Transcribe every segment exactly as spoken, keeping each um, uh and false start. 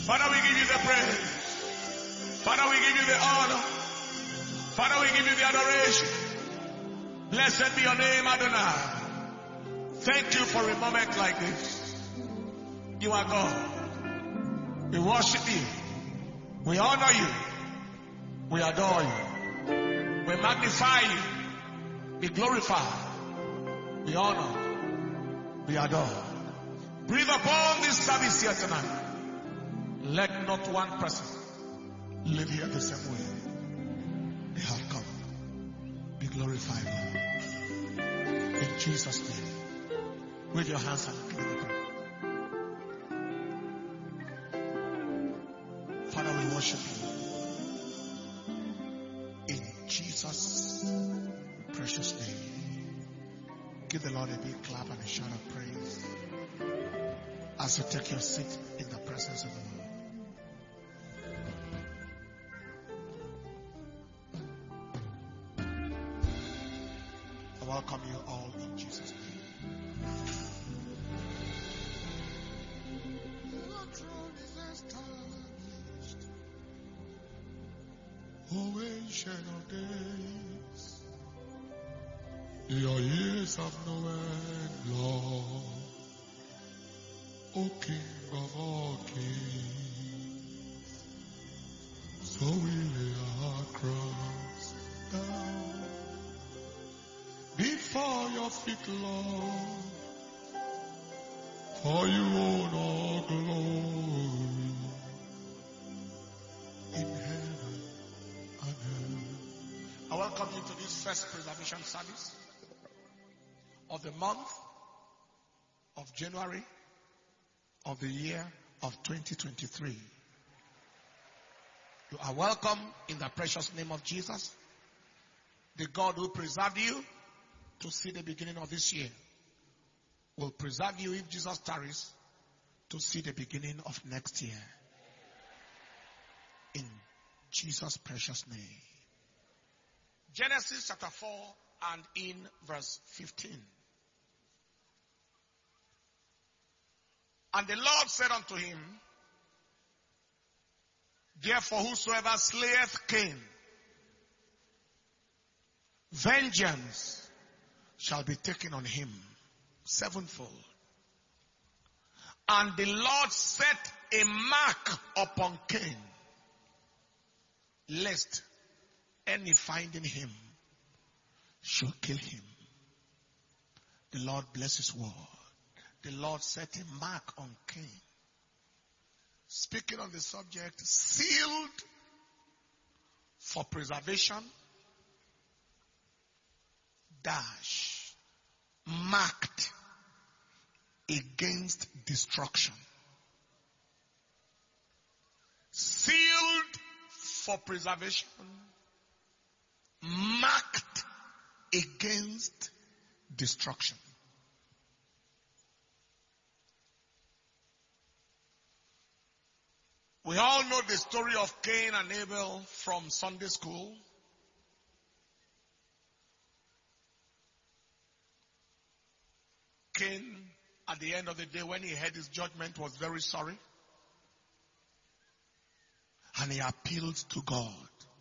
Father, we give you the praise. Father, we give you the honor. Father, we give you the adoration. Blessed be your name, Adonai. Thank you for a moment like this. You are God. We worship you. We honor you. We adore you. We magnify you. We glorify. We honor. We adore. Breathe upon this service here tonight. Let not one person live here the same way they have come. Be glorified, Lord. In Jesus' name. With your hands and give it. Father, we worship you. In Jesus' precious name. Give the Lord a big clap and a shout of praise as you take your seat in the presence of the Lord. I welcome you all in Jesus' name. Your throne is established, O ancient of days. Your years have no end, Lord. O King of all kings, so we lay our crowns down before your feet, Lord, for you own all glory in heaven and earth. I welcome you to this first preservation service of the month of January of the year of twenty twenty-three. You are welcome in the precious name of Jesus. The God who preserved you to see the beginning of this year will preserve you if Jesus tarries to see the beginning of next year. In Jesus' precious name. Genesis chapter four and in verse fifteen. And the Lord said unto him, therefore whosoever slayeth Cain, vengeance shall be taken on him sevenfold. And the Lord set a mark upon Cain, lest any finding him should kill him. The Lord bless his word. The Lord set a mark on Cain. Speaking on the subject, sealed for preservation, dash, marked against destruction. Sealed for preservation, marked against destruction. We all know the story of Cain and Abel from Sunday school. Cain, at the end of the day, when he heard his judgment, was very sorry. And he appealed to God.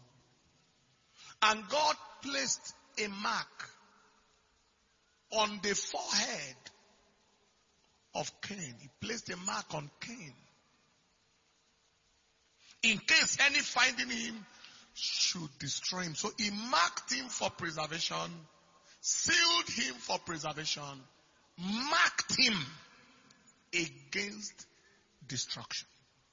And God placed a mark on the forehead of Cain. He placed a mark on Cain. In case any finding him should destroy him. So he marked him for preservation, sealed him for preservation, marked him against destruction.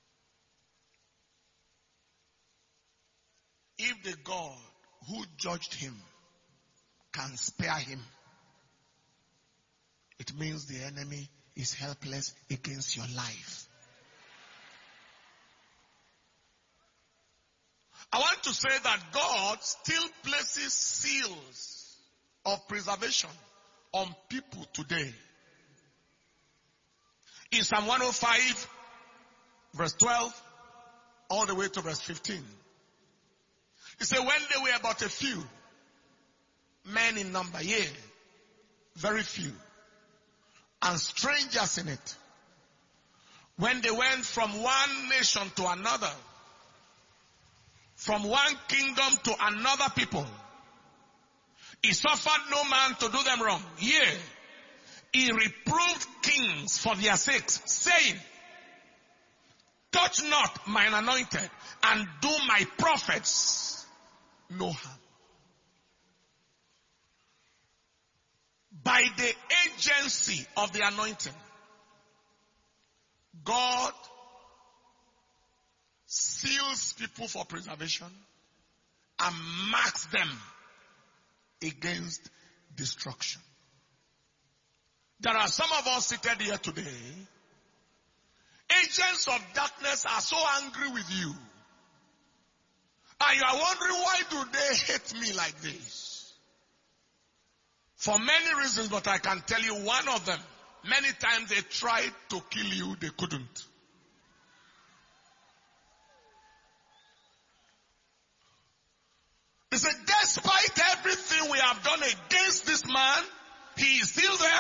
If the God who judged him can spare him, it means the enemy is helpless against your life. I want to say that God still places seals of preservation on people today. In Psalm one oh five, verse twelve, all the way to verse fifteen. He said, when they were but a few, men in number, yea, very few, and strangers in it, When they went from one nation to another, from one kingdom to another people, he suffered no man to do them wrong. Yea, he reproved kings for their sakes, saying, touch not mine anointed, and do my prophets no harm. By the agency of the anointing, God seals people for preservation and marks them against destruction. There are some of us seated here today. Agents of darkness are so angry with you. And you are wondering, why do they hate me like this? For many reasons, but I can tell you one of them. Many times they tried to kill you, they couldn't. He said, despite everything we have done against this man, he is still there.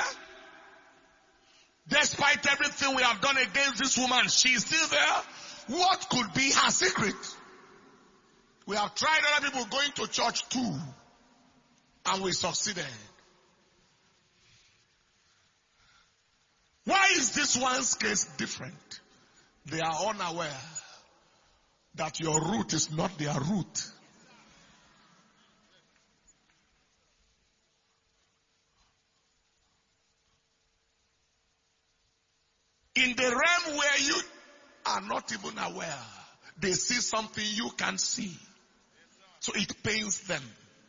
Despite everything we have done against this woman, she is still there. What could be her secret? We have tried other people going to church too, and we succeeded. Why is this one's case different? They are unaware that your root is not their root. In the realm where you are not even aware, they see something you can't see. So it pains them.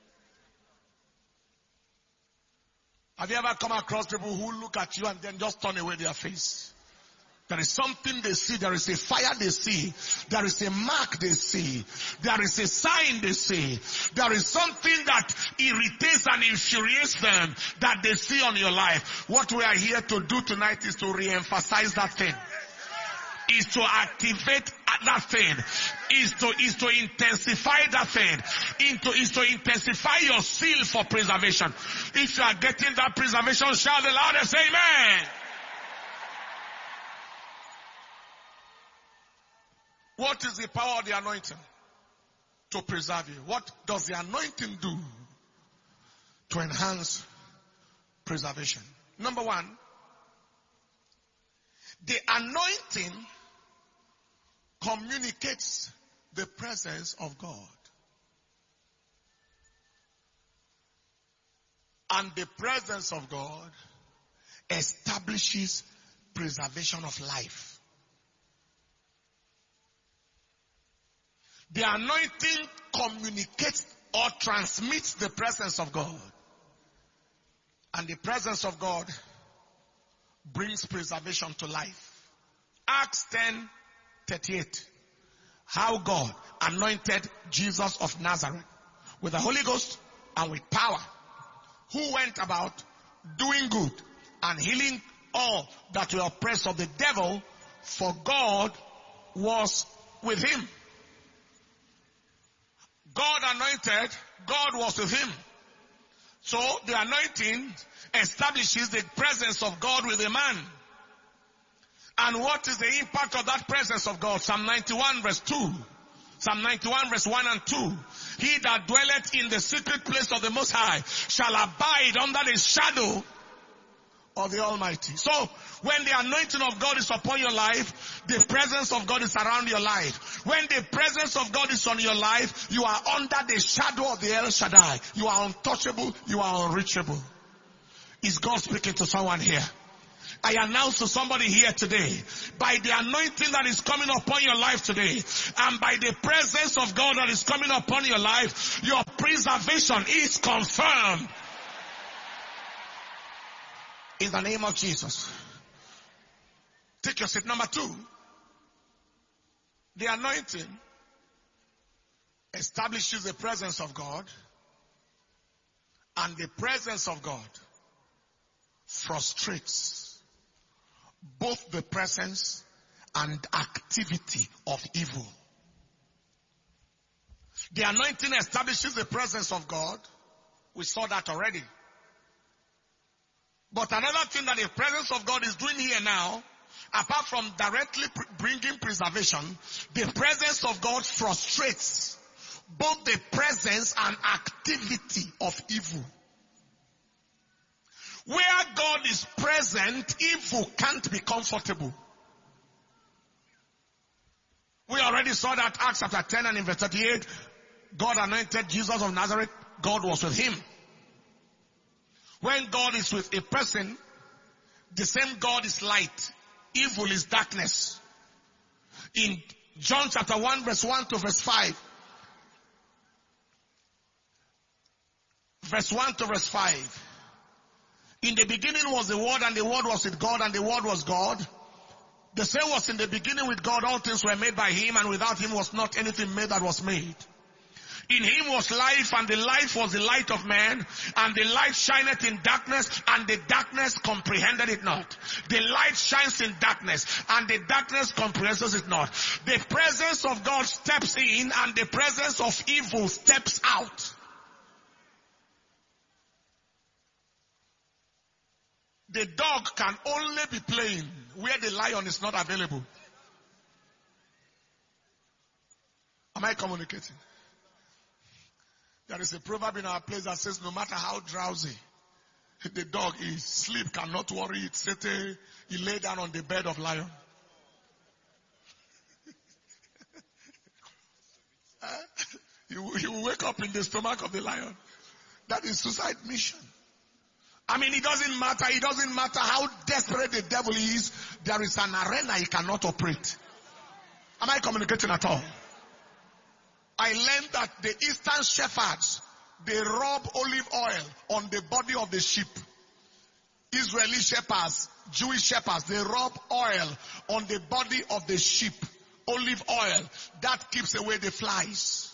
Have you ever come across people who look at you and then just turn away their face? There is something they see. There is a fire they see. There is a mark they see. There is a sign they see. There is something that irritates and infuriates them that they see on your life. What we are here to do tonight is to re-emphasize that thing. Is to activate that thing. Is to, is to intensify that thing. Into, is to intensify your seal for preservation. If you are getting that preservation, shout the loudest amen. What is the power of the anointing? To preserve you. What does the anointing do to enhance preservation? Number one, the anointing communicates the presence of God. And the presence of God establishes preservation of life. The anointing communicates or transmits the presence of God. And the presence of God brings preservation to life. Acts ten thirty-eight. How God anointed Jesus of Nazareth with the Holy Ghost and with power, who went about doing good and healing all that were oppressed of the devil, for God was with him. God anointed, God was with him. So the anointing establishes the presence of God with a man. And what is the impact of that presence of God? Psalm ninety-one verse two. Psalm ninety-one verse one and two. He that dwelleth in the secret place of the Most High shall abide under the shadow of the Almighty. So, when the anointing of God is upon your life, the presence of God is around your life. When the presence of God is on your life, you are under the shadow of the El Shaddai. You are untouchable, you are unreachable. Is God speaking to someone here? I announce to somebody here today, by the anointing that is coming upon your life today, and by the presence of God that is coming upon your life, your preservation is confirmed. In the name of Jesus. Take your seat. Number two, the anointing establishes the presence of God, and the presence of God frustrates both the presence and activity of evil. The anointing establishes the presence of God. We saw that already. But another thing that the presence of God is doing here now apart from directly bringing preservation, the presence of God frustrates both the presence and activity of evil. Where God is present, evil can't be comfortable. We already saw that Acts chapter ten and in verse thirty-eight, God anointed Jesus of Nazareth. God was with him. When God is with a person, the same God is light. Evil is darkness. In John chapter one verse one to verse five. Verse one to verse five. In the beginning was the Word, and the Word was with God, and the Word was God. The same was in the beginning with God. All things were made by him, and without him was not anything made that was made. In him was life, and the life was the light of man, and the light shineth in darkness, and the darkness comprehended it not. The light shines in darkness, and the darkness comprehends it not. The presence of God steps in, and the presence of evil steps out. The dog can only be playing where the lion is not available. Am I communicating? There is a proverb in our place that says, no matter how drowsy the dog is, sleep cannot worry it. Sete, he lay down on the bed of lion. He will, he will wake up in the stomach of the lion. That is suicide mission. I mean, it doesn't matter. It doesn't matter how desperate the devil is. There is an arena he cannot operate. Am I communicating at all? I learned that the Eastern shepherds, they rub olive oil on the body of the sheep. Israeli shepherds, Jewish shepherds, they rub oil on the body of the sheep. Olive oil. That keeps away the flies.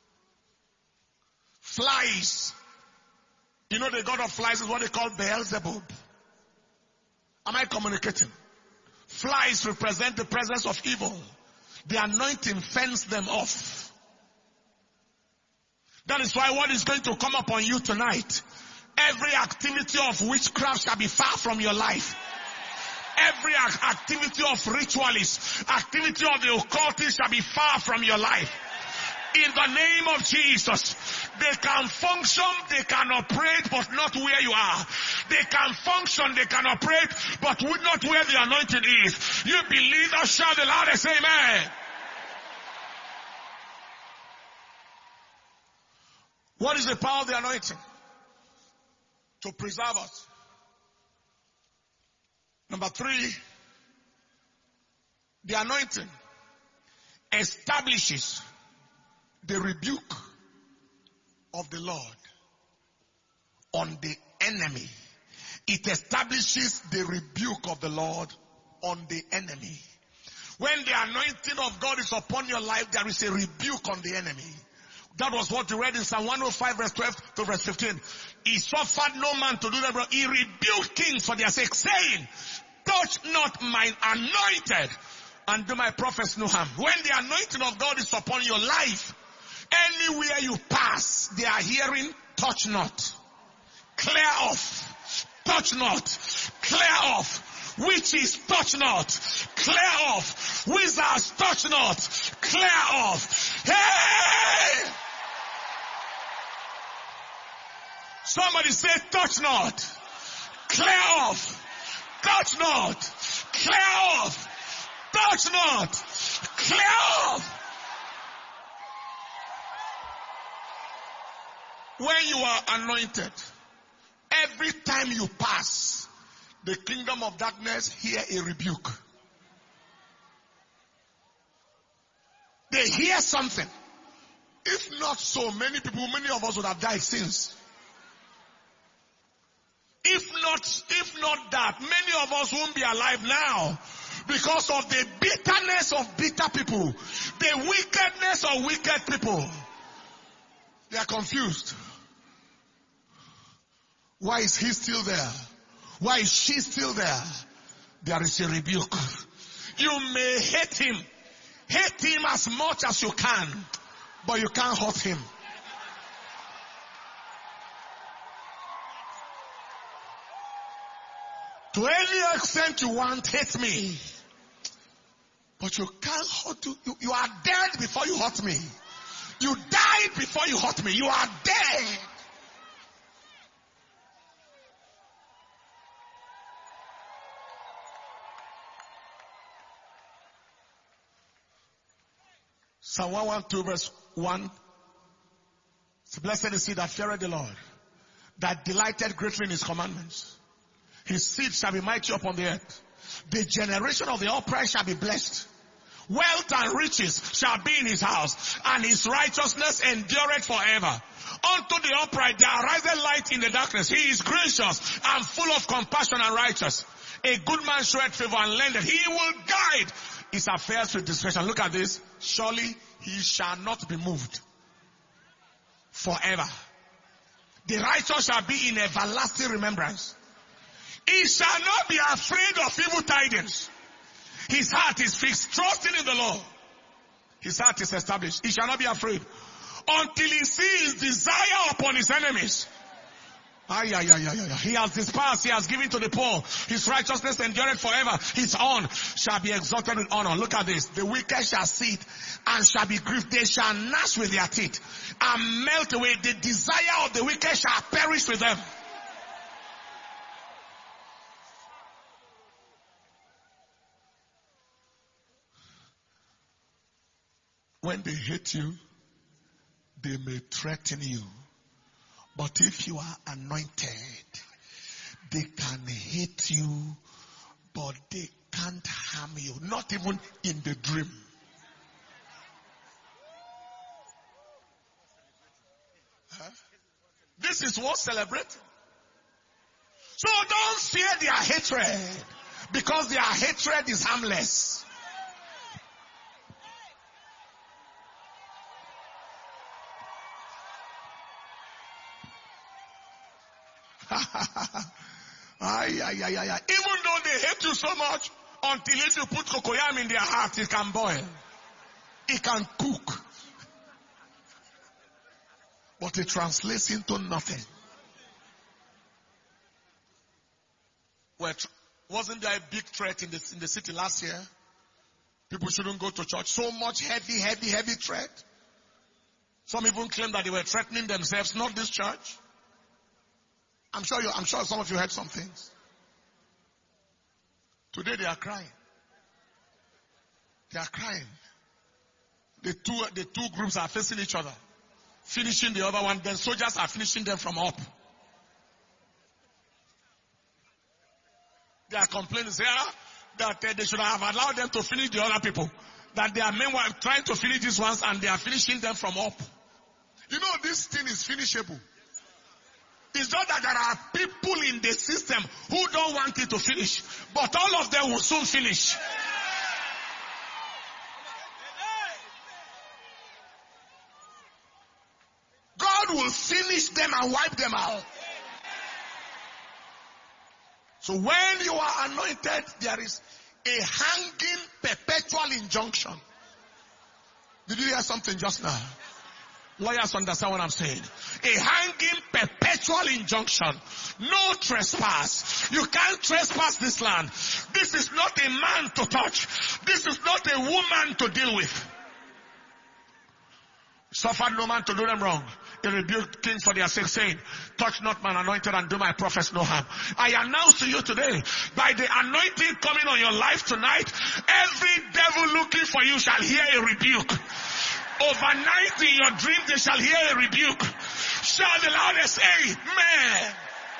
Flies. You know the god of flies is what they call Beelzebub. Am I communicating? Flies represent the presence of evil. The anointing fends them off. That is why what is going to come upon you tonight, every activity of witchcraft shall be far from your life. Every activity of ritualists, activity of the occultist shall be far from your life. In the name of Jesus, they can function, they can operate, but not where you are. They can function, they can operate, but not where the anointing is. You believe that, shout the loudest, amen. What is the power of the anointing? To preserve us. Number three, the anointing establishes the rebuke of the Lord on the enemy. It establishes the rebuke of the Lord on the enemy. When the anointing of God is upon your life, there is a rebuke on the enemy. That was what you read in Psalm one oh five verse twelve to verse fifteen. He suffered no man to do that, but he rebuked kings for their sake, saying, touch not mine anointed, and do my prophets no harm. When the anointing of God is upon your life, anywhere you pass, they are hearing, touch not. Clear off. Touch not. Clear off. Witches, touch not. Clear off. Wizards, touch not. Clear off. Hey! Somebody say, touch not. Clear off. Touch not. Clear off. Touch not. Clear off. When you are anointed, every time you pass, the kingdom of darkness hear a rebuke. They hear something. If not so, many people, many of us would have died since. If not, if not that, many of us won't be alive now because of the bitterness of bitter people, the wickedness of wicked people. They are confused. Why is he still there? Why is she still there? There is a rebuke. You may hate him. Hate him as much as you can, but you can't hurt him. To any extent you want, hate me. But you can't hurt you. You, you are dead before you hurt me. You died before you hurt me. You are dead. Psalm one twelve verse one. So blessed is he that feareth the Lord, that delighted greatly in his commandments. His seed shall be mighty upon the earth. The generation of the upright shall be blessed. Wealth and riches shall be in his house, and his righteousness endureth forever. Unto the upright there ariseth light in the darkness. He is gracious and full of compassion and righteous. A good man showeth favor and lendeth. He will guide his affairs with discretion. Look at this. Surely he shall not be moved forever. The righteous shall be in everlasting remembrance. He shall not be afraid of evil tidings. His heart is fixed, trusting in the Lord. His heart is established. He shall not be afraid until he sees desire upon his enemies. Ay, ay, ay, ay, ay. He has dispersed, he has given to the poor. His righteousness endureth forever. His own shall be exalted with honor. Look at this. The wicked shall sit and shall be grieved. They shall gnash with their teeth and melt away. The desire of the wicked shall perish with them. When they hate you, they may threaten you. But if you are anointed, they can hate you, but they can't harm you. Not even in the dream. Huh? This is worth celebrating. So don't fear their hatred, because their hatred is harmless. Ay, ay, ay, ay, ay. Even though they hate you so much, until if you put cocoyam in their heart, it can boil. It can cook. But it translates into nothing. Well, wasn't there a big threat in the, in the city last year? People shouldn't go to church. So much heavy, heavy, heavy threat. Some even claim that they were threatening themselves, not this church. I'm sure you, I'm sure some of you heard some things. Today they are crying. They are crying. The two, the two groups are facing each other. Finishing the other one, then soldiers are finishing them from up. They are complaining, say, ah, that uh, they should have allowed them to finish the other people. That they are meanwhile trying to finish these ones and they are finishing them from up. You know, this thing is finishable. It's not that there are people in the system who don't want it to finish, but all of them will soon finish. God will finish them and wipe them out. So when you are anointed, there is a hanging perpetual injunction. Did you hear something just now? Lawyers understand what I'm saying. A hanging perpetual injunction. No trespass. You can't trespass this land. This is not a man to touch. This is not a woman to deal with. Suffered no man to do them wrong. He rebuked kings for their sake, saying, touch not my anointed and do my prophets no harm. I announce to you today, by the anointing coming on your life tonight, every devil looking for you shall hear a rebuke. Overnight in your dream they shall hear a rebuke. Shout the loudest, amen.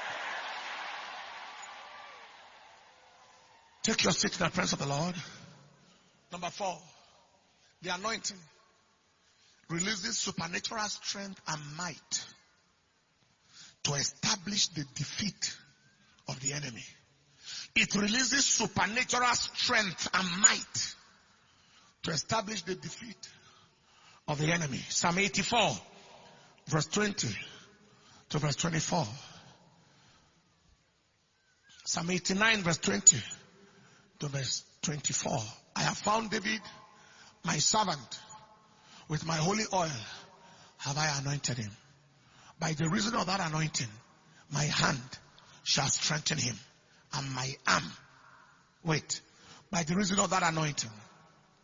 Take your seat in the presence of the Lord. Number four, the anointing releases supernatural strength and might to establish the defeat of the enemy. It releases supernatural strength and might to establish the defeat of the enemy. Psalm eighty-four, verse twenty to verse twenty-four. Psalm eighty-nine, verse twenty to verse twenty-four. I have found David, my servant. With my holy oil have I anointed him. By the reason of that anointing, my hand shall strengthen him, and my arm. Wait. By the reason of that anointing,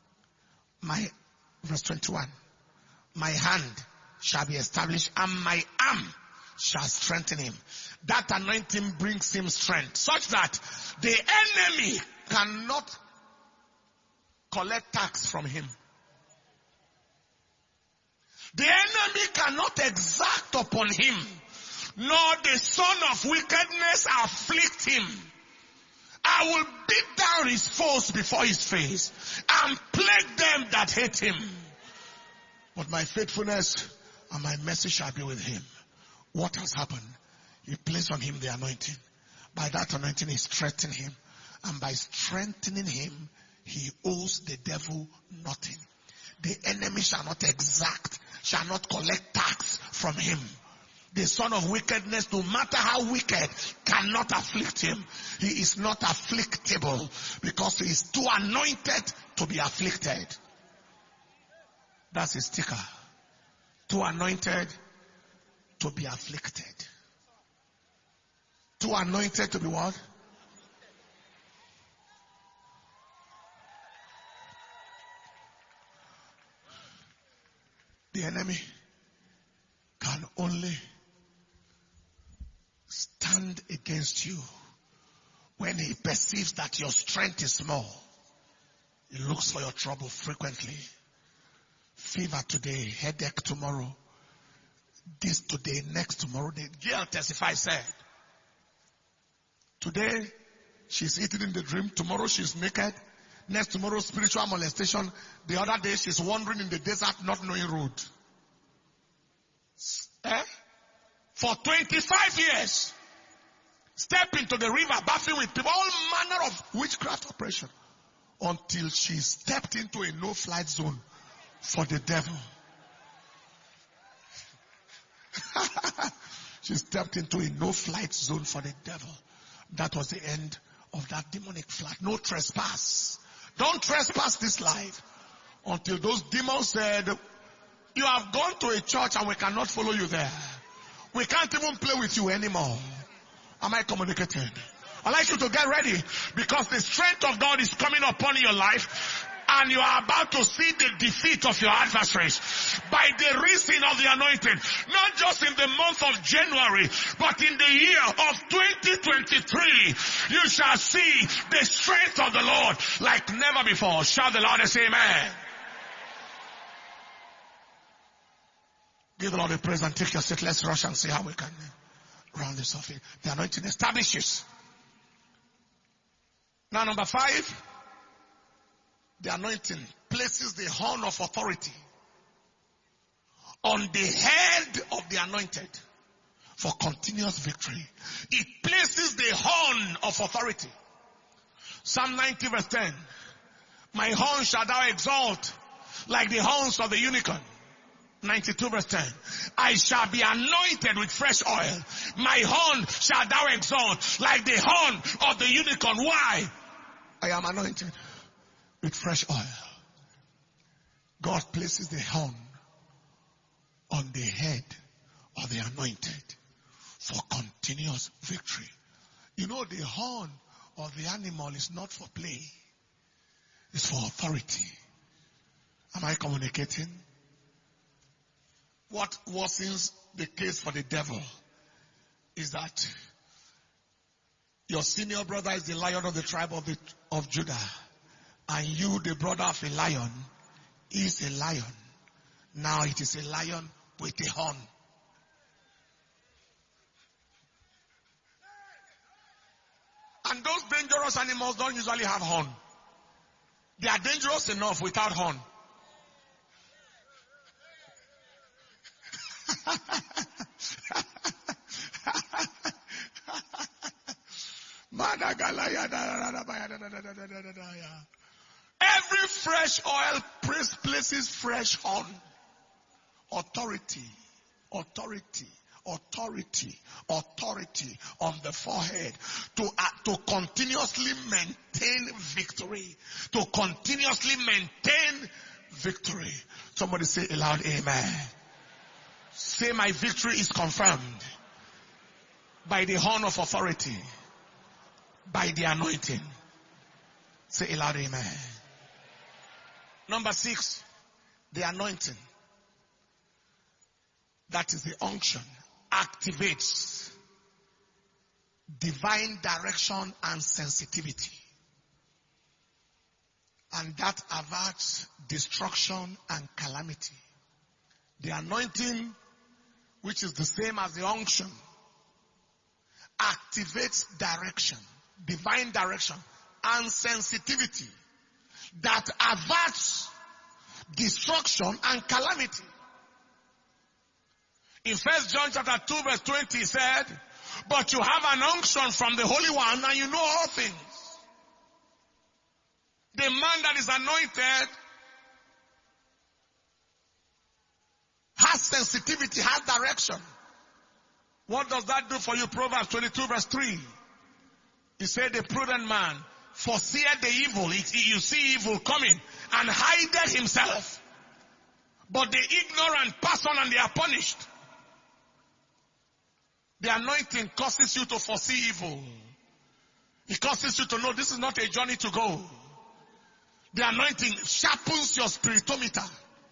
My, verse twenty-one, my hand shall be established and my arm shall strengthen him. That anointing brings him strength such that the enemy cannot collect tax from him. The enemy cannot exact upon him, nor the son of wickedness afflict him. I will beat down his foes before his face and plague them that hate him. But my faithfulness and my mercy shall be with him. What has happened? He placed on him the anointing. By that anointing, he strengthened him. And by strengthening him, he owes the devil nothing. The enemy shall not exact, shall not collect tax from him. The son of wickedness, no matter how wicked, cannot afflict him. He is not afflictable because he is too anointed to be afflicted. That's his sticker. Too anointed to be afflicted. Too anointed to be what? The enemy can only stand against you when he perceives that your strength is small. He looks for your trouble frequently. Fever today, headache tomorrow, this today, next tomorrow. The girl testified, said, today she's eating in the dream, tomorrow she's naked, next tomorrow spiritual molestation, the other day she's wandering in the desert not knowing road. Eh? For twenty-five years, step into the river bathing with people, all manner of witchcraft operation, until she stepped into a no-flight zone for the devil. She stepped into a no-flight zone for the devil. That was the end of that demonic flight. No trespass. Don't trespass this life until those demons said, you have gone to a church and we cannot follow you there. We can't even play with you anymore. Am I communicating? I'd like you to get ready because the strength of God is coming upon your life and you are about to see the defeat of your adversaries by the reason of the anointing. Not just in the month of January, but in the year of twenty twenty-three, you shall see the strength of the Lord like never before. Shout the Lord and say amen. Give the Lord a praise and take your seat. Let's rush and see how we can round this off. The anointing establishes. Now number five, the anointing places the horn of authority on the head of the anointed for continuous victory. It places the horn of authority. Psalm ninety verse ten. My horn shall thou exalt like the horns of the unicorn. ninety-two verse ten. I shall be anointed with fresh oil. My horn shall thou exalt like the horn of the unicorn. Why? I am anointed with fresh oil. God places the horn on the head of the anointed for continuous victory. You know, the horn of the animal is not for play. It's for authority. Am I communicating? What worsens the case for the devil is that your senior brother is the lion of the tribe of, the, of Judah. And you, the brother of a lion, is a lion. Now it is a lion with a horn. And those dangerous animals don't usually have horn. They are dangerous enough without horn. Every fresh oil places fresh horn. Authority, authority, authority, authority on the forehead to, uh, to continuously maintain victory. To continuously maintain victory. Somebody say aloud, amen. Say, my victory is confirmed by the horn of authority, by the anointing. Say aloud, amen. Number six, the anointing. That is the unction. Activates divine direction and sensitivity. And that averts destruction and calamity. The anointing, which is the same as the unction, activates direction, divine direction, and sensitivity that averts destruction and calamity. In First John chapter two verse twenty, he said, but you have an unction from the Holy One and you know all things. The man that is anointed has sensitivity, has direction. What does that do for you? Proverbs twenty-two verse three. He said, the prudent man foreseeth the evil. You see evil coming and hideth himself. But the ignorant pass on and they are punished. The anointing causes you to foresee evil. It causes you to know this is not a journey to go. The anointing sharpens your spiritometer.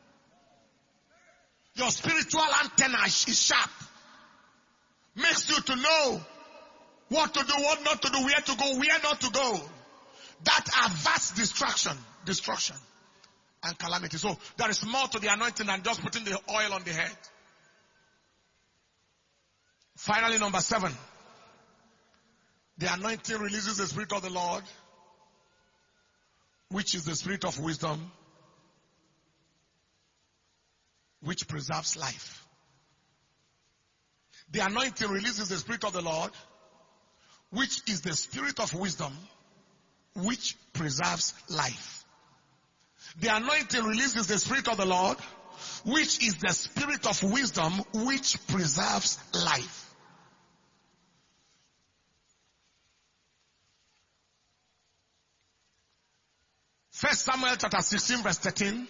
Your spiritual antenna is sharp. Makes you to know what to do, what not to do, where to go, where not to go. That averts distraction, destruction, and calamity. So there is more to the anointing than just putting the oil on the head. Finally, number seven. The anointing releases the Spirit of the Lord, which is the Spirit of wisdom, which preserves life. The anointing releases the Spirit of the Lord, which is the Spirit of wisdom, which preserves life. The anointing releases the Spirit of the Lord, which is the Spirit of wisdom, which preserves life. First Samuel chapter sixteen verse thirteen.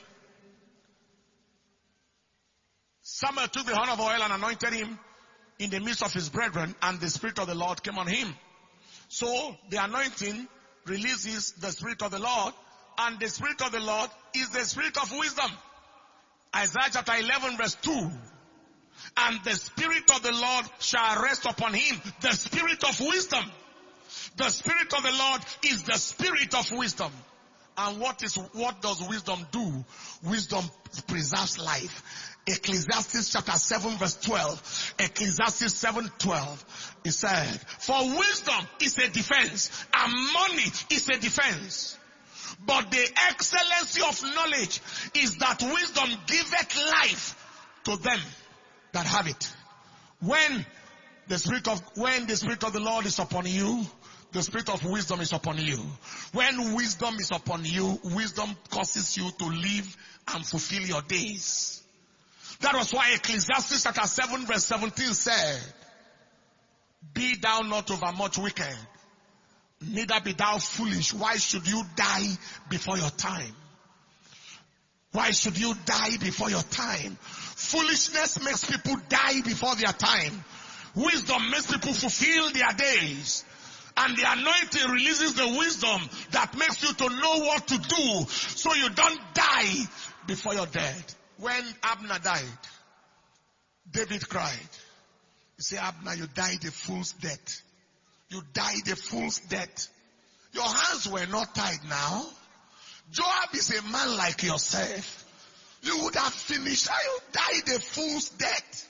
Samuel took the horn of oil and anointed him in the midst of his brethren, and the Spirit of the Lord came on him. So the anointing releases the Spirit of the Lord, and the Spirit of the Lord is the Spirit of wisdom. Isaiah chapter eleven verse two. And the Spirit of the Lord shall rest upon him, the Spirit of wisdom. The Spirit of the Lord is the Spirit of wisdom. And what is, what does wisdom do? Wisdom preserves life. Ecclesiastes chapter seven verse twelve. Ecclesiastes seven twelve. It said, for wisdom is a defense, and money is a defense. But the excellency of knowledge is that wisdom giveth life to them that have it. When the Spirit of, when the Spirit of the Lord is upon you, the Spirit of wisdom is upon you. When wisdom is upon you, wisdom causes you to live and fulfill your days. That was why Ecclesiastes chapter seven verse seventeen said, be thou not overmuch wicked, neither be thou foolish. Why should you die before your time? Why should you die before your time? Foolishness makes people die before their time. Wisdom makes people fulfill their days. And the anointing releases the wisdom that makes you to know what to do so you don't die before you're dead. When Abner died, David cried. He said, Abner, you died a fool's death. You died a fool's death. Your hands were not tied now. Joab is a man like yourself. You would have finished. You died a fool's death.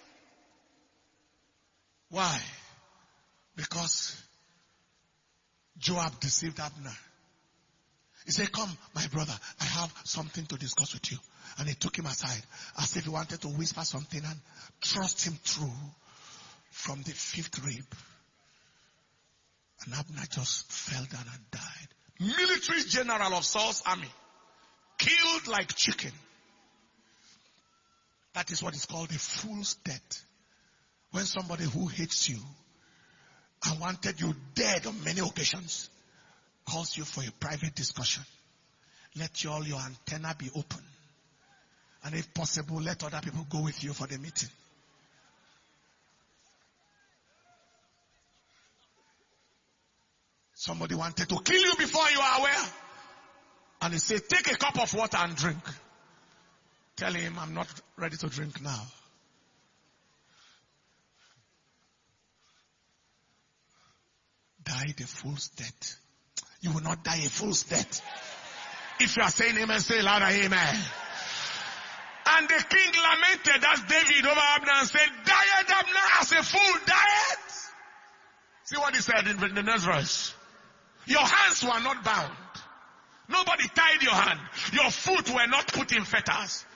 Why? Because Joab deceived Abner. He said, come, my brother, I have something to discuss with you. And he took him aside as if he wanted to whisper something and thrust him through from the fifth rib. And Abner just fell down and died. Military general of Saul's army. Killed like chicken. That is what is called a fool's death. When somebody who hates you and wanted you dead on many occasions calls you for a private discussion. Let all your antenna be open. And if possible, let other people go with you for the meeting. Somebody wanted to kill you before you are aware. And he said, take a cup of water and drink. Tell him, I'm not ready to drink now. Die the fool's death. You will not die a fool's death. If you are saying amen, say louder, amen. And the king lamented as David over Abner and said, diet Abner as a fool, diet. See what he said in the next verse. Your hands were not bound. Nobody tied your hand. Your foot were not put in fetters.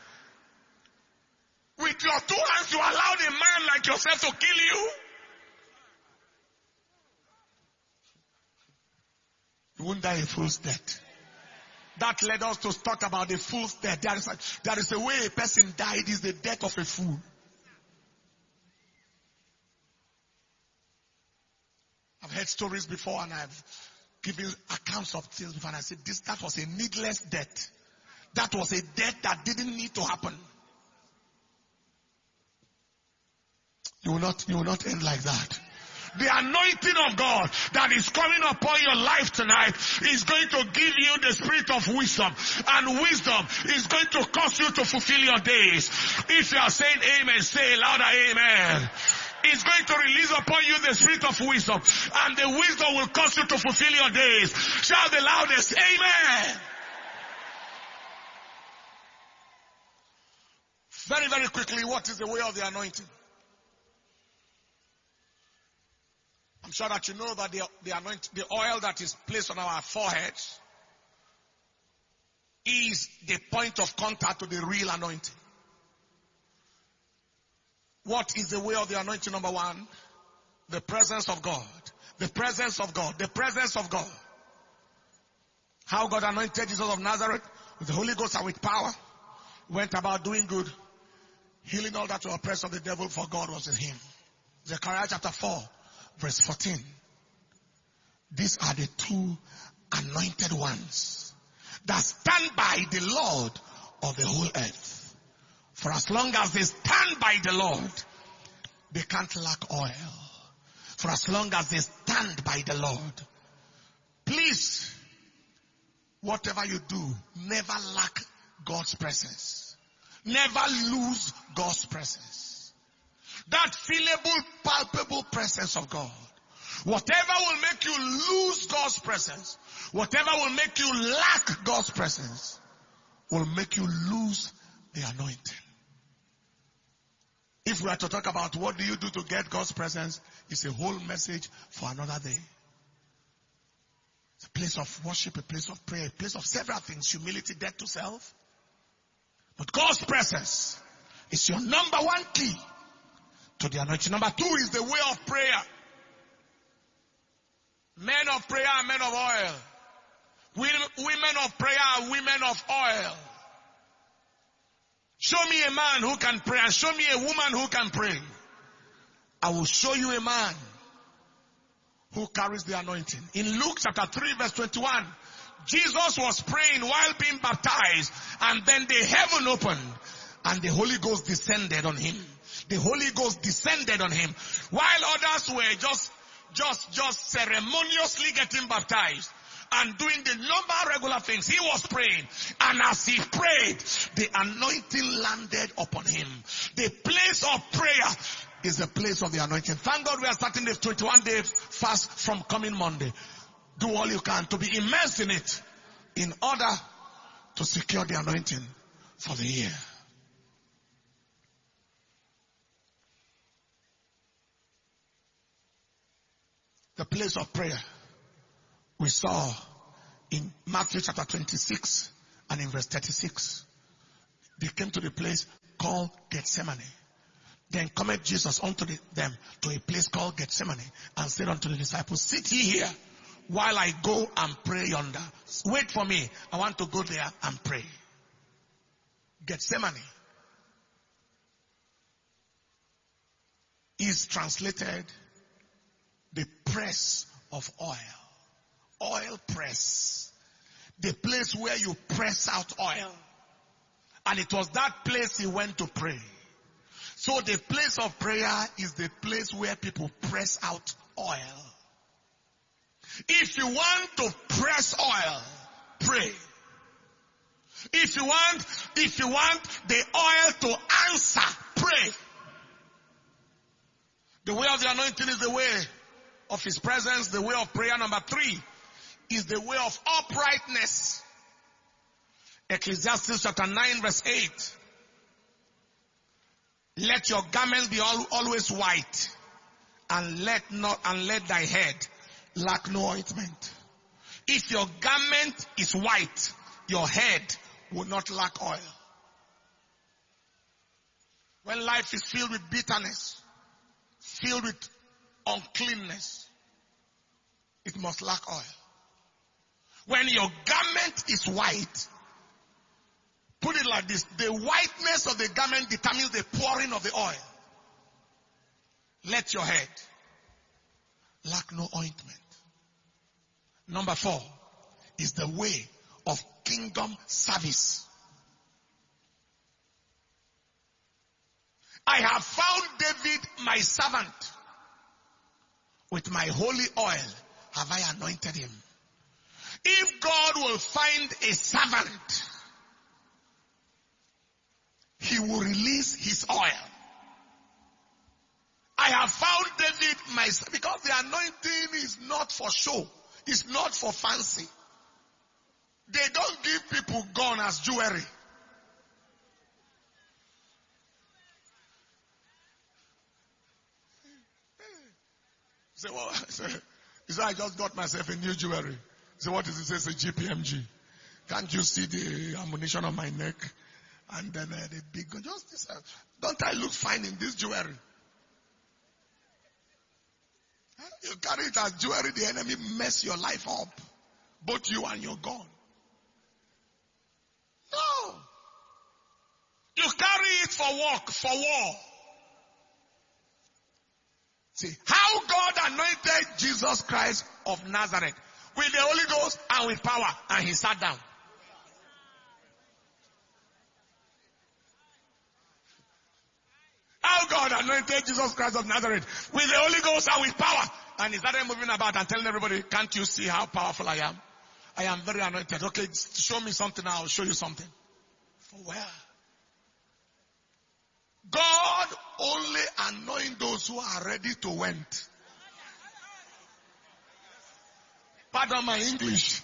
With your two hands, you allowed a man like yourself to kill you. You won't die a fool's death. That led us to talk about the fool's death. There is a, there is a way a person died, is the death of a fool. I've heard stories before and I've given accounts of things before and I said, this, that was a needless death. That was a death that didn't need to happen. You will not, you will not end like that. The anointing of God that is coming upon your life tonight is going to give you the spirit of wisdom. And wisdom is going to cause you to fulfill your days. If you are saying amen, say louder amen. It's going to release upon you the spirit of wisdom. And the wisdom will cause you to fulfill your days. Shout the loudest, amen. Very, very quickly, what is the way of the anointing? I'm sure that you know that the, the anoint, the oil that is placed on our foreheads is the point of contact to the real anointing. What is the way of the anointing? Number one, the presence of God. The presence of God. The presence of God. How God anointed Jesus of Nazareth with the Holy Ghost and with power. Went about doing good, healing all that were oppressed of the devil, for God was in him. Zechariah chapter four. Verse fourteen. These are the two anointed ones that stand by the Lord of the whole earth. For as long as they stand by the Lord, they can't lack oil. For as long as they stand by the Lord, please, whatever you do, never lack God's presence. Never lose God's presence. That feelable, palpable presence of God. Whatever will make you lose God's presence, whatever will make you lack God's presence, will make you lose the anointing. If we are to talk about what do you do to get God's presence, it's a whole message for another day. It's a place of worship, a place of prayer, a place of several things, humility, death to self. But God's presence is your number one key to the anointing. Number two is the way of prayer. Men of prayer and men of oil. Women of prayer and women of oil. Show me a man who can pray and show me a woman who can pray. I will show you a man who carries the anointing. In Luke chapter three verse twenty-one, Jesus was praying while being baptized, and then the heaven opened and the Holy Ghost descended on him. The Holy Ghost descended on him while others were just, just, just ceremoniously getting baptized and doing the normal regular things. He was praying, and as he prayed, the anointing landed upon him. The place of prayer is the place of the anointing. Thank God we are starting the twenty-one day fast from coming Monday. Do all you can to be immersed in it in order to secure the anointing for the year. The place of prayer we saw in Matthew chapter twenty-six and in verse thirty-six. They came to the place called Gethsemane. Then cometh Jesus unto the, them to a place called Gethsemane and said unto the disciples, sit ye here while I go and pray yonder. Wait for me. I want to go there and pray. Gethsemane is translated the press of oil. Oil press. The place where you press out oil. And it was that place he went to pray. So the place of prayer is the place where people press out oil. If you want to press oil, pray. If you want, if you want the oil to answer, pray. The way of the anointing is the way of his presence. The way of prayer, number three, is the way of uprightness. Ecclesiastes chapter nine verse eight. Let your garments be all, always white, and let not and let thy head lack no ointment. If your garment is white, your head will not lack oil. When life is filled with bitterness, filled with uncleanness, it must lack oil. When your garment is white, put it like this, the whiteness of the garment determines the pouring of the oil. Let your head lack no ointment. Number four is the way of kingdom service. I have found David my servant. With my holy oil have I anointed him. If God will find a servant, he will release his oil. I have found David my servant, because the anointing is not for show. It's not for fancy. They don't give people gun as jewelry. Say, well, he said, I just got myself a new jewelry. So what is it? It says a G P M G. Can't you see the ammunition on my neck? And then uh, the big gun. Just this. Uh, don't I look fine in this jewelry? Huh? You carry it as jewelry, the enemy mess your life up. Both you and your gun. No. You carry it for work, for war. See, how God anointed Jesus Christ of Nazareth with the Holy Ghost and with power, and he sat down. How God anointed Jesus Christ of Nazareth with the Holy Ghost and with power, and he started moving about and telling everybody, can't you see how powerful I am? I am very anointed. Okay, show me something, I'll show you something. For where? God only anoints those who are ready to went. Pardon my English.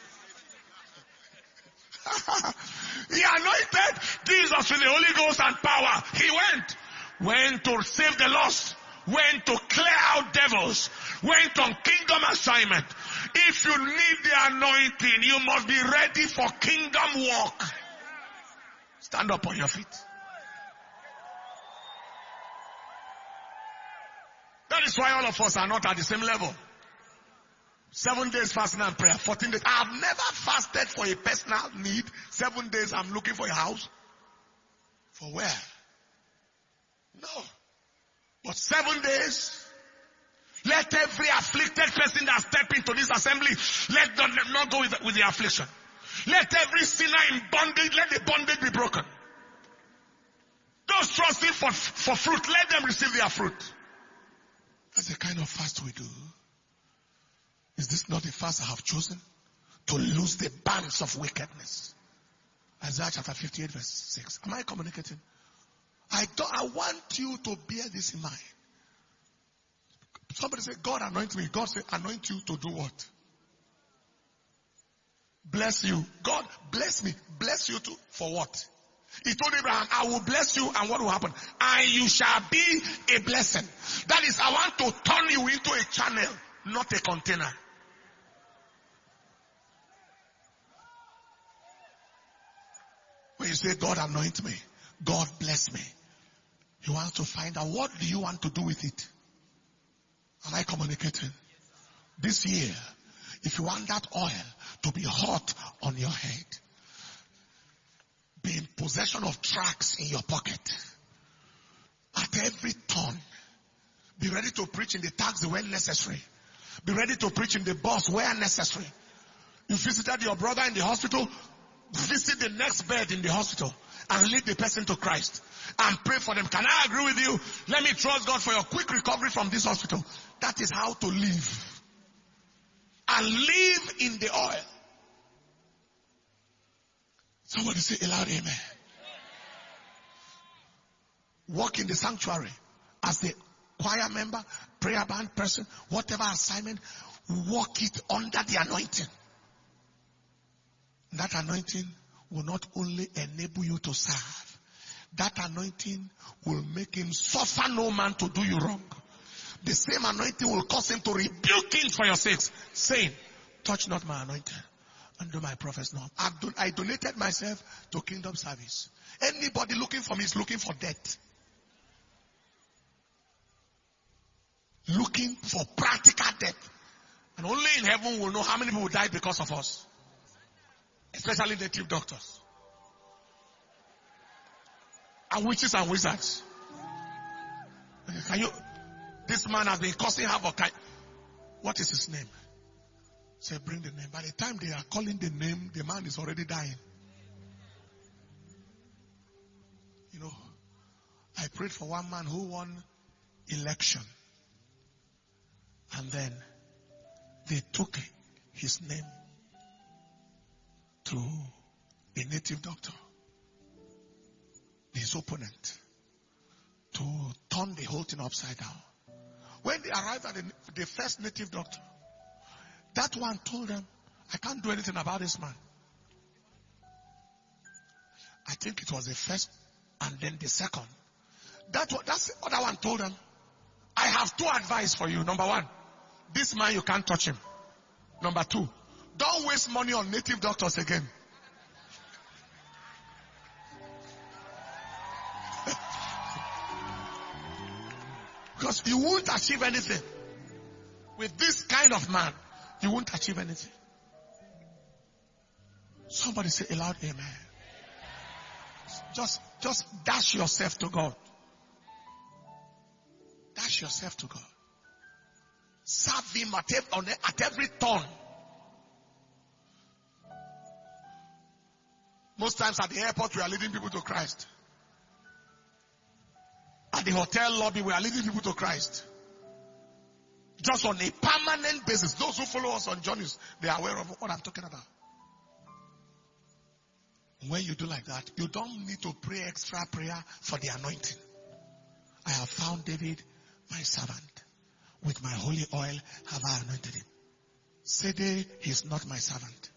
He anointed Jesus with the Holy Ghost and power. He went. Went to save the lost. Went to clear out devils. Went on kingdom assignment. If you need the anointing, you must be ready for kingdom work. Stand up on your feet. That is why all of us are not at the same level. Seven days fasting and prayer, fourteen days. I have never fasted for a personal need. Seven days I'm looking for a house. For where? No. But seven days, let every afflicted person that step into this assembly, let them not go with the, with the affliction. Let every sinner in bondage, let the bondage be broken. Those trusting for, for fruit, let them receive their fruit. That's the kind of fast we do. Is this not the fast I have chosen? To lose the bands of wickedness. Isaiah chapter fifty-eight verse six. Am I communicating? I don't, I want you to bear this in mind. Somebody say, God anoint me. God say, anoint you to do what? Bless you. God bless me. Bless you to, for what? He told Abraham, I will bless you, and what will happen? And you shall be a blessing. That is, I want to turn you into a channel, not a container. When you say, God anoint me, God bless me, you want to find out, what do you want to do with it? Am I communicating? This year, if you want that oil to be hot on your head, be in possession of tracts in your pocket. At every turn, be ready to preach in the taxi when necessary. Be ready to preach in the bus where necessary. You visited your brother in the hospital, visit the next bed in the hospital and lead the person to Christ and pray for them. Can I agree with you? Let me trust God for your quick recovery from this hospital. That is how to live. And live in the oil. Somebody say a loud amen. Walk in the sanctuary as the choir member, prayer band person, whatever assignment, walk it under the anointing. That anointing will not only enable you to serve, that anointing will make him suffer no man to do you wrong. The same anointing will cause him to rebuke him for your sakes, saying, touch not my anointing and do my prophets no. I've don- I donated myself to kingdom service. Anybody looking for me is looking for death. Looking for practical death. And only in heaven will know how many people died because of us. Especially native doctors. And witches and wizards. Can you, this man has been causing havoc. What is his name? Say, bring the name. By the time they are calling the name, the man is already dying. You know, I prayed for one man who won election. And then they took his name to a native doctor, his opponent, to turn the whole thing upside down. When they arrived at the, the first native doctor, that one told them, I can't do anything about this man. I think it was the first and then the second. That that's the other one told them, I have two advice for you. Number one, this man, you can't touch him. Number two, don't waste money on native doctors again. Because you won't achieve anything. With this kind of man, you won't achieve anything. Somebody say a loud amen. Just, just dash yourself to God. Dash yourself to God. Serve him at every, at every turn. Most times at the airport, we are leading people to Christ. At the hotel lobby, we are leading people to Christ. Just on a permanent basis. Those who follow us on journeys, they are aware of what I'm talking about. When you do like that, you don't need to pray extra prayer for the anointing. I have found David, my servant. With my holy oil have I anointed him. Say they, he's not my servant.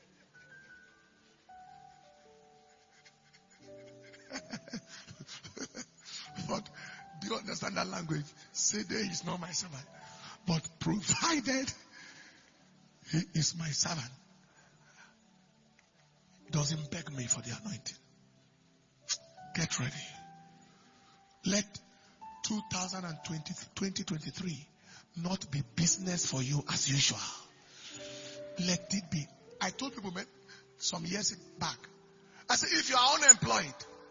But do you understand that language? Say they, he's not my servant. But provided he is my servant, doesn't beg me for the anointing. Get ready. Let two thousand twenty, twenty twenty-three not be business for you as usual. Let it be. I told people man, some years back, I said, if you are unemployed,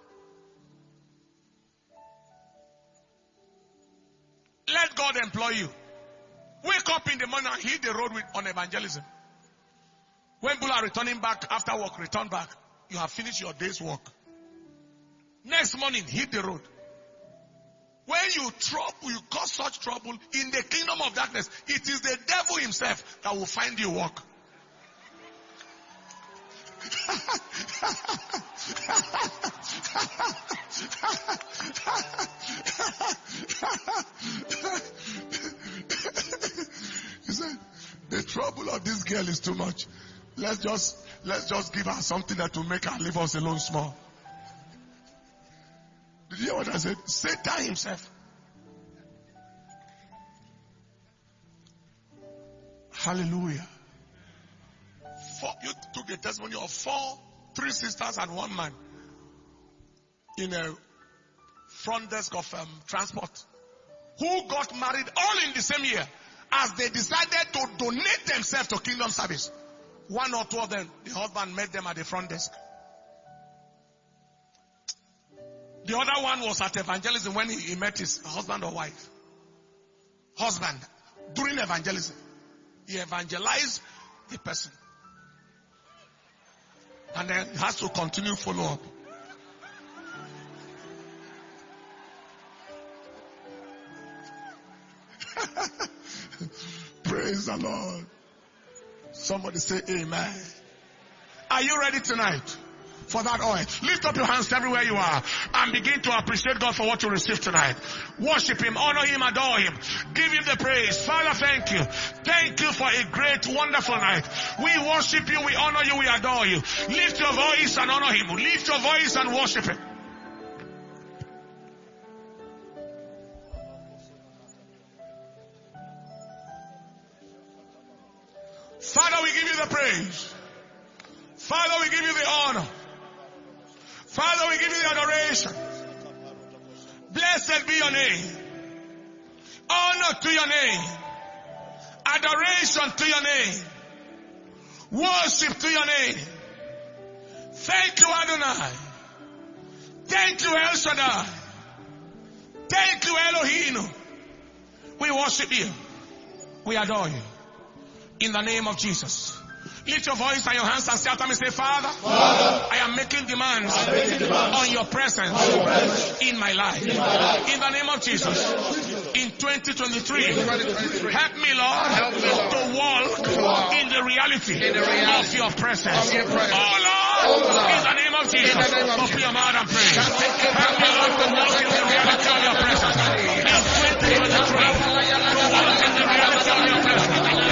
let God employ you. Wake up in the morning and hit the road with, on evangelism. When people are returning back after work, return back. You have finished your day's work. Next morning, hit the road. When you trouble, you cause such trouble in the kingdom of darkness, it is the devil himself that will find you work. He said, the trouble of this girl is too much. Let's just, let's just give her something that will make her leave us alone small. Did you hear what I said? Satan himself. Hallelujah. Four, you took the testimony of four, three sisters and one man in a front desk of um, transport who got married all in the same year as they decided to donate themselves to kingdom service. One or two of them, the husband met them at the front desk. The other one was at evangelism when he, he met his husband or wife. Husband, during evangelism, he evangelized the person. And then he has to continue follow up. Praise the Lord. Somebody say amen. Are you ready tonight? for that oil. Lift up your hands everywhere you are and begin to appreciate God for what you received tonight. Worship Him, honor Him, adore Him. Give Him the praise. Father, thank you. Thank you for a great, wonderful night. We worship you, we honor you, we adore you. Lift your voice and honor Him. Lift your voice and worship Him. Father, we give you the praise. Father, we give you the honor. Father, we give you the adoration. Blessed be your name. Honor to your name. Adoration to your name. Worship to your name. Thank you, Adonai. Thank you, El Shaddai. Thank you, Elohim. We worship you. We adore you. In the name of Jesus. Lift your voice and your hands and say after me, say, Father, Father, I am making demands, am making demands on your presence, on your presence in, my life. in my life. In the name of Jesus. In twenty twenty-three, help me, Lord, help me, Lord, to walk, to walk in the reality, in the reality of your presence. Of your presence. Oh, Lord, oh, Lord, in the name of Jesus, open your mouth and pray. Help me, Lord, to walk in the reality of your presence. In twenty twenty-three, to walk in the reality of your presence.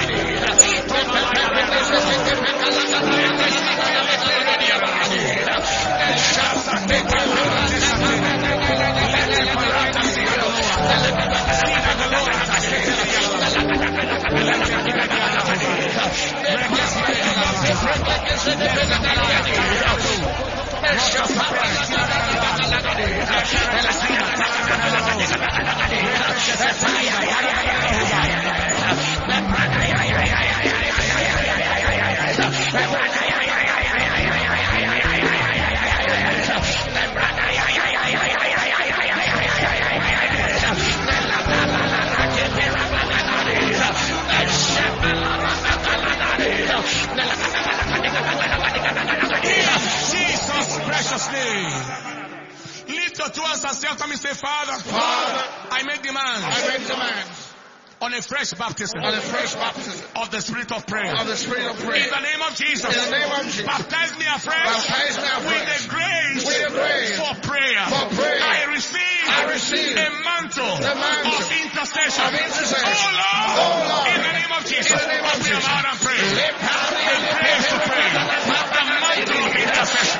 Lift your two hands and say after me, say, Father, Father, I make demands. I make demands on a fresh baptism, on a fresh baptism of the Spirit of prayer, of the Spirit of prayer. In the name of Jesus, in the name of Jesus, baptize me afresh, baptize me afresh with the grace, with the grace for prayer. For prayer, I receive, I receive a mantle, the mantle of intercession. Of intercession. Oh Lord, oh Lord, in the name of Jesus, in the name of Jesus, out and pray. The grace to pray, the mantle of intercession.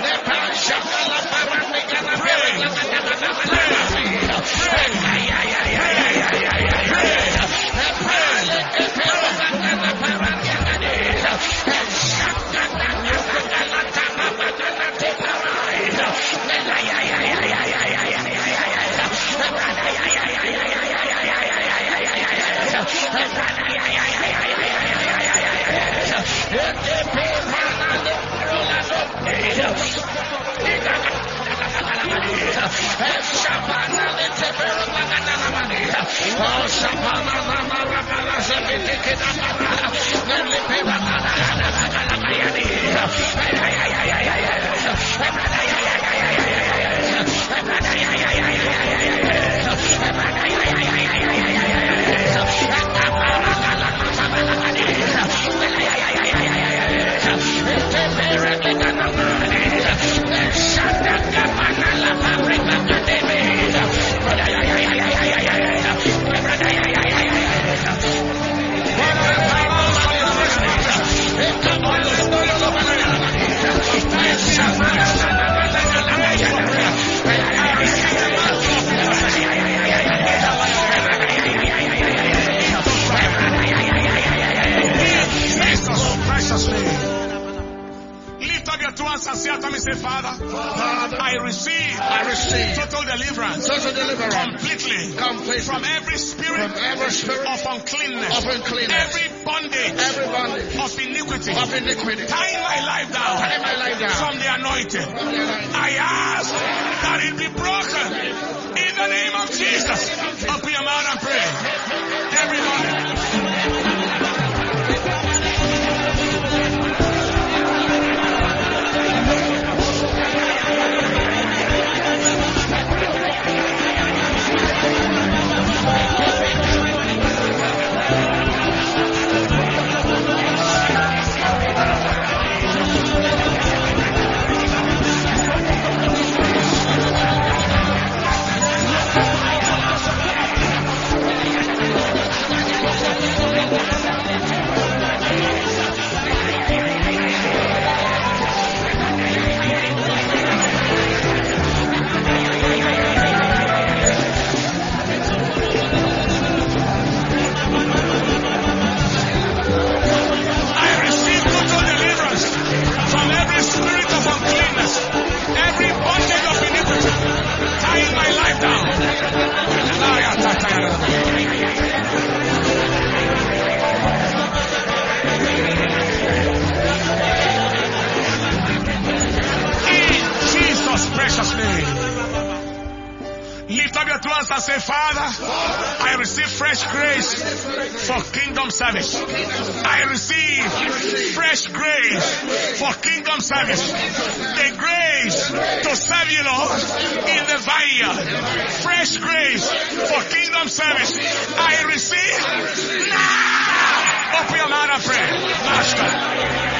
Lift up your two hands and say, Father, I receive fresh grace for kingdom service. I receive fresh grace for kingdom service. The grace to serve you, Lord, in the vineyard. Fresh grace for kingdom service. I receive now. Open your mouth and pray. Master.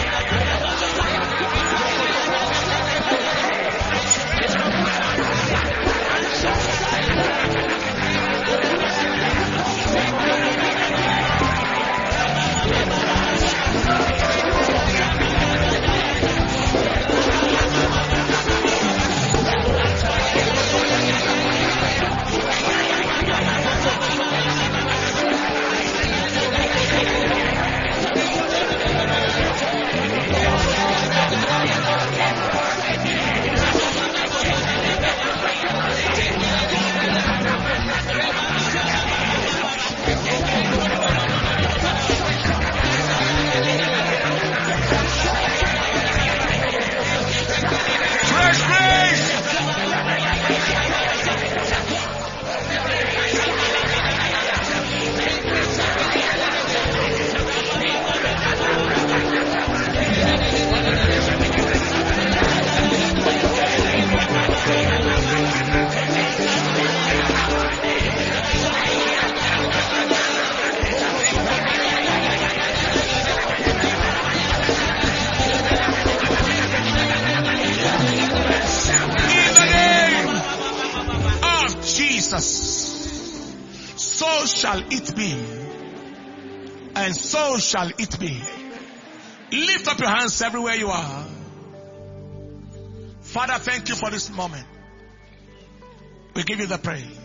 So shall it be, and so shall it be. Lift up your hands everywhere you are. Father, thank you for this moment. We give you the praise.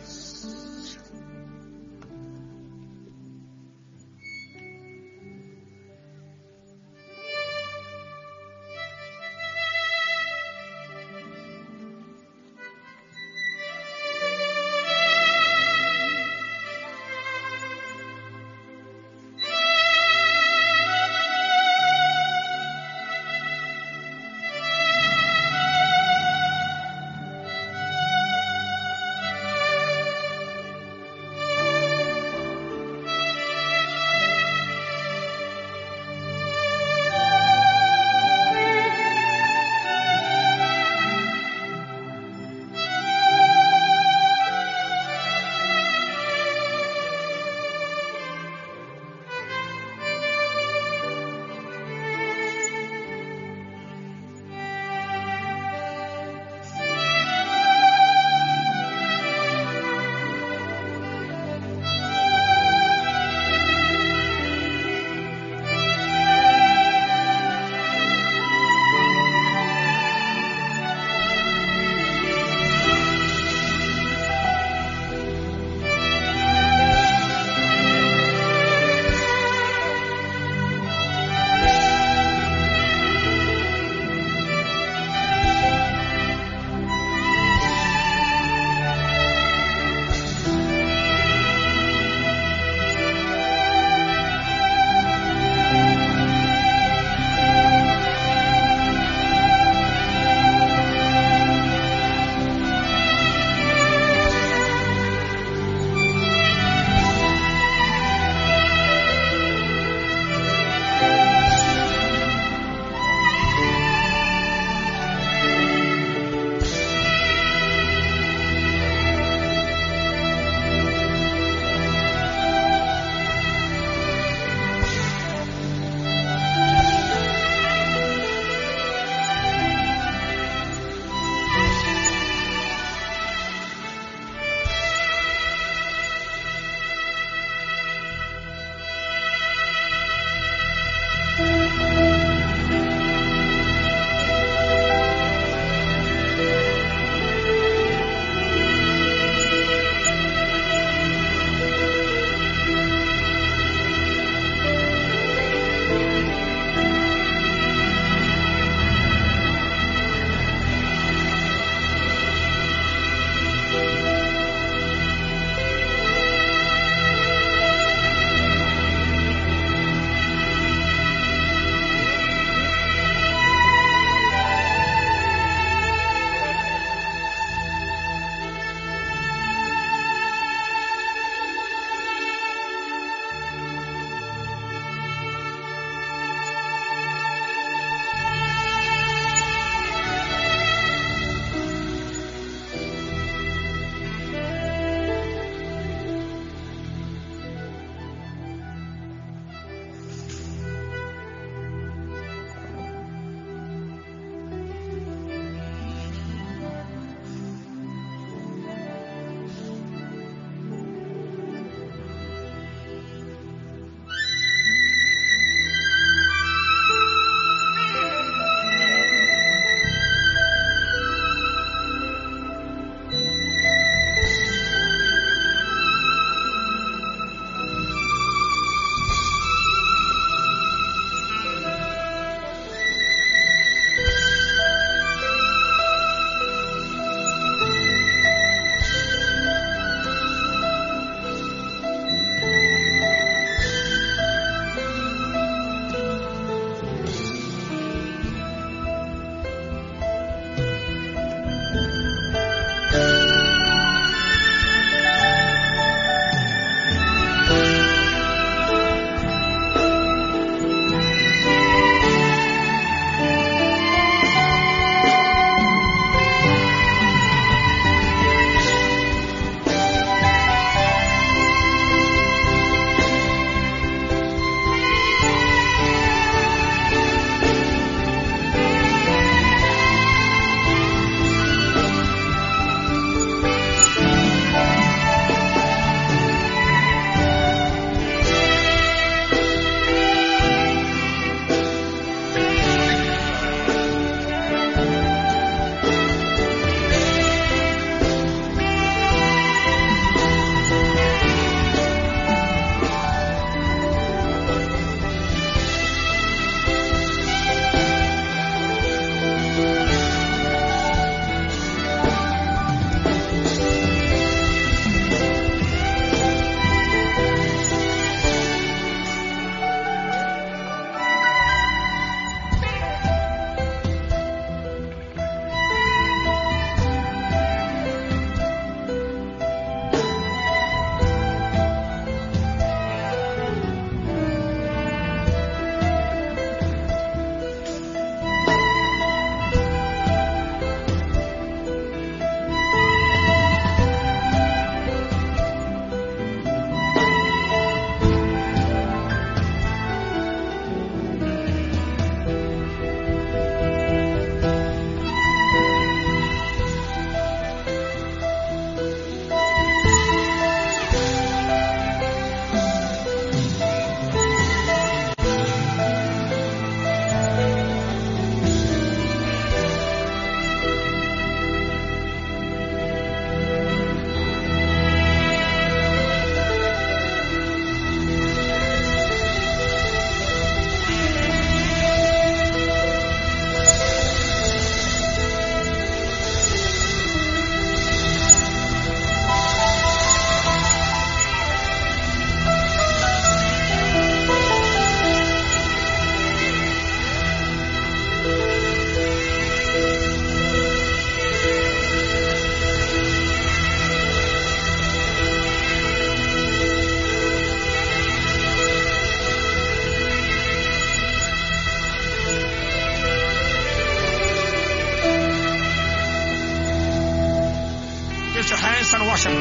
preservation.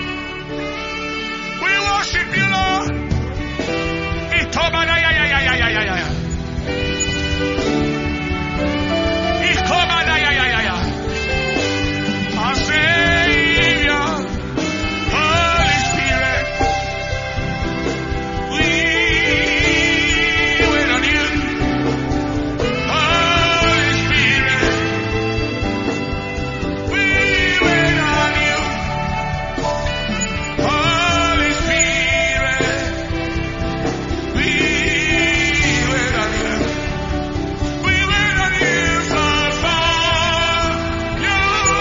We worship you, Lord. Our Savior, Holy Spirit, we wait on you. Holy Spirit, we wait on you. Holy Spirit, we wait on you. We wait on you for, for you.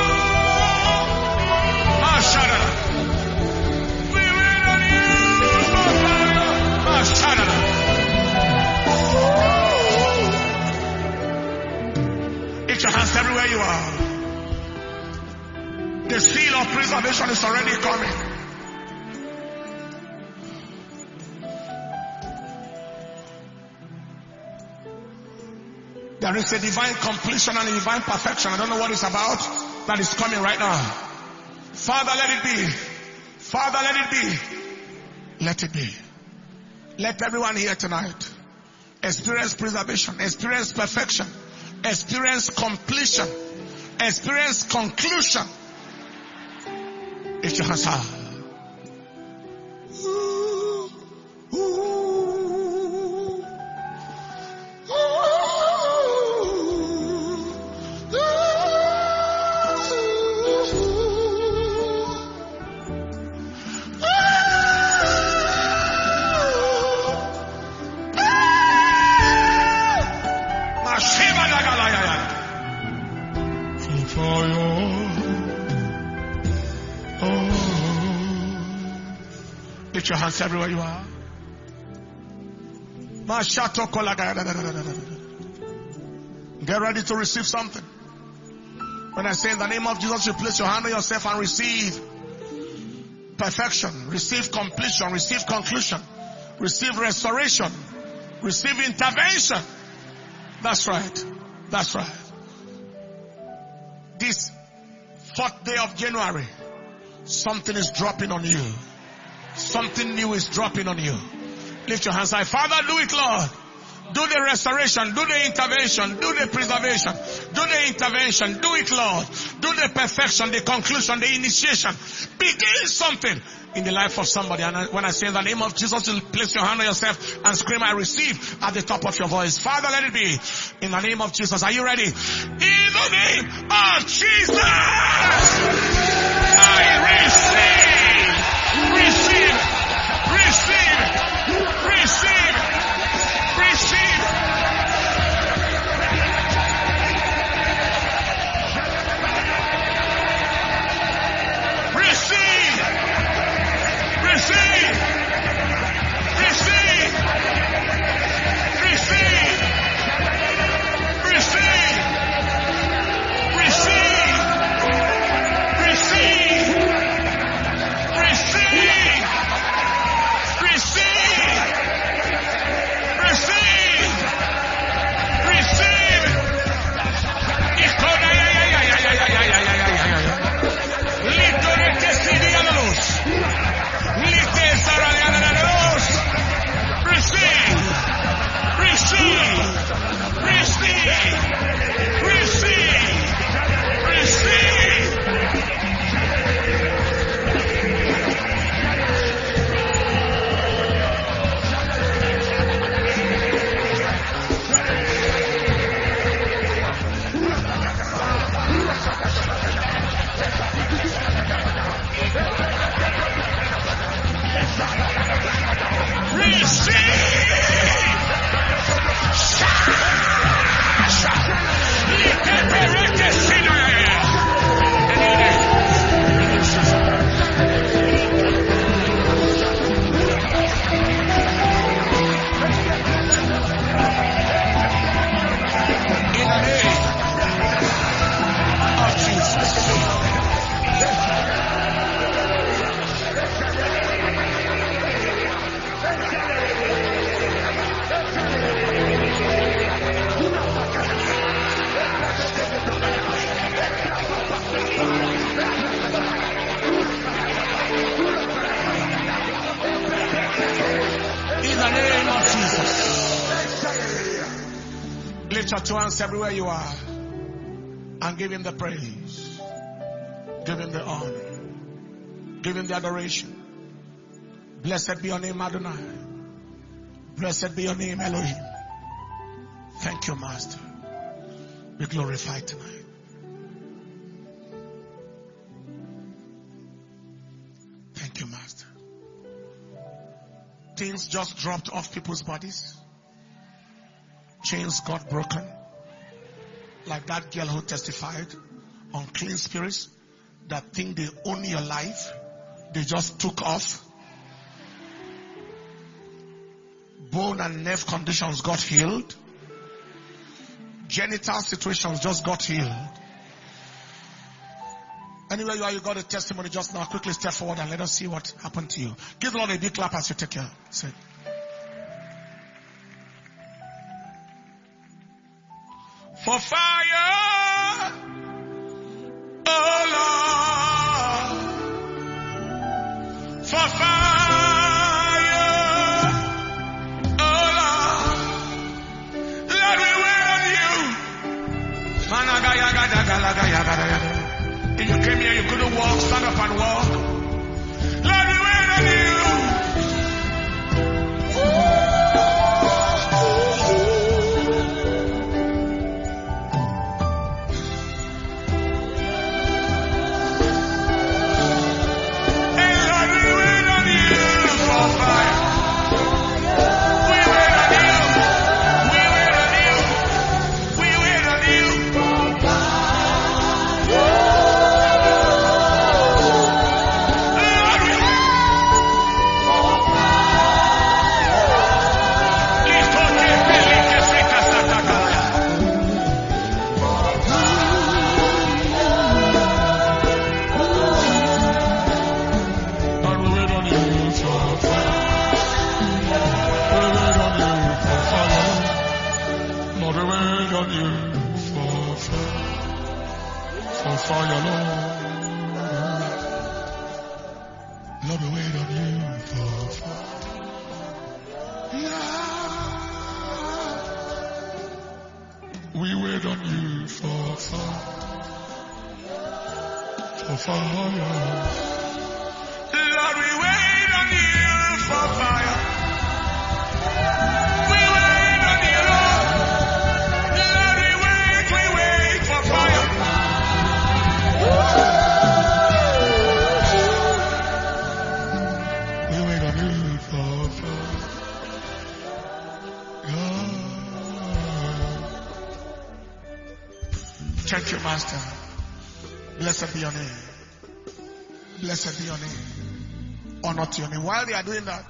Ah, shut up. We wait on you for, for you. Ah, shut up. Lift your hands everywhere you are. The seal of preservation is already coming. There is a divine completion and a divine perfection. I don't know what it's about. That is coming right now. Father, let it be. Father, let it be. Let it be. Let everyone here tonight experience preservation, experience perfection, experience completion, experience conclusion. Lift your hands high. Lift your hands everywhere you are. Get ready to receive something. When I say in the name of Jesus, you place your hand on yourself and receive perfection, receive completion, receive conclusion, receive restoration, receive intervention. That's right. That's right. This fourth day of January, something is dropping on you. Something new is dropping on you. Lift your hands high. Father, do it, Lord. Do the restoration, do the intervention, do the preservation, do the intervention, do it, Lord. Do the perfection, the conclusion, the initiation. Begin something in the life of somebody. And when I say in the name of Jesus, you place your hand on yourself and scream, I receive, at the top of your voice. Father, let it be. In the name of Jesus. Are you ready? In the name of Jesus, I receive, receive, receive, receive, receive. Receive. Receive. Receive. Receive. Receive. Receive. Receive. Receive. Receive. Receive. Lift your two hands everywhere you are and give him the praise. Give him the honor. Give him the adoration. Blessed be your name, Adonai. Blessed be your name, Elohim. Thank you, Master. Be glorified tonight. Thank you, Master. Things just dropped off people's bodies. Chains got broken. Like that girl who testified. Unclean spirits that think they own your life, they just took off. Bone and nerve conditions got healed. Genital situations just got healed. Anywhere you are, you got a testimony just now. Quickly step forward and let us see what happened to you. Give the Lord a big clap as you take care. Say. For fire, oh Lord, for fire, oh Lord, let me wait on you. If you came here, you couldn't walk, stand up and walk. Let me wait on you. Thank you, Master. Blessed be your name. Blessed be your name. Honor to your name. While they are doing that,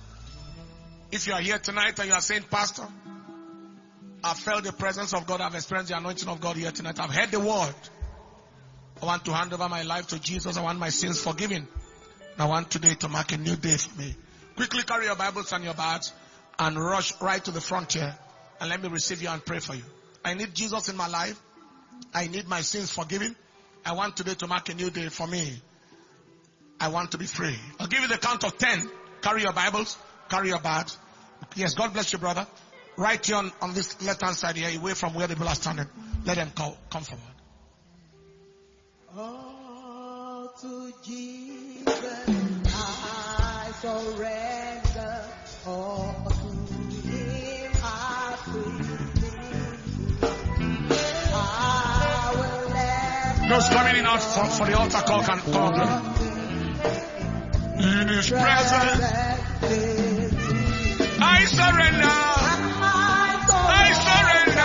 if you are here tonight and you are saying, Pastor, I've felt the presence of God, I've experienced the anointing of God here tonight, I've heard the word, I want to hand over my life to Jesus, I want my sins forgiven, and I want today to mark a new day for me. Quickly carry your Bibles and your bags and rush right to the front here and let me receive you and pray for you. I need Jesus in my life. I need my sins forgiven. I want today to mark a new day for me. I want to be free. I'll give you the count of ten. Carry your Bibles. Carry your bags. Yes, God bless you, brother. Right here on, on this left-hand side here, away from where the people are standing. Let them come, come forward. Oh, to Jesus I surrender. Oh, to Him I pray. Those coming in out for, for the altar call can come up. In His presence, I surrender. I surrender.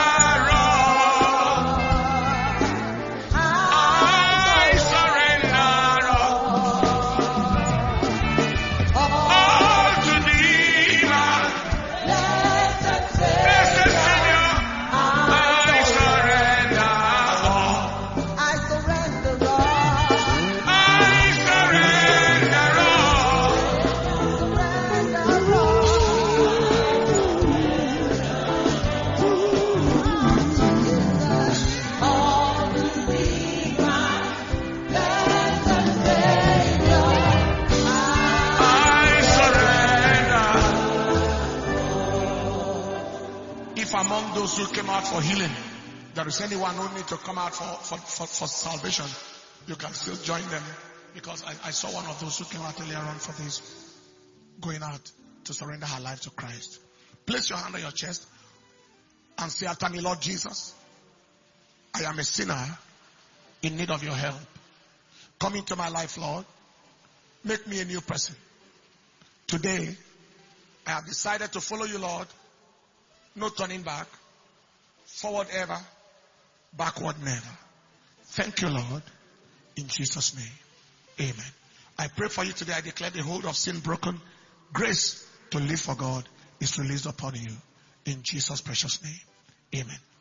Those who came out for healing, there is anyone who need to come out for, for, for, for salvation, you can still join them, because I, I saw one of those who came out earlier on for this, going out to surrender her life to Christ. Place your hand on your chest and say after me, Lord Jesus, I am a sinner in need of your help. Come into my life, Lord. Make me a new person. Today, I have decided to follow you, Lord. No turning back. Forward ever. Backward never. Thank you, Lord. In Jesus' name. Amen. I pray for you today. I declare the hold of sin broken. Grace to live for God is released upon you. In Jesus' precious name. Amen.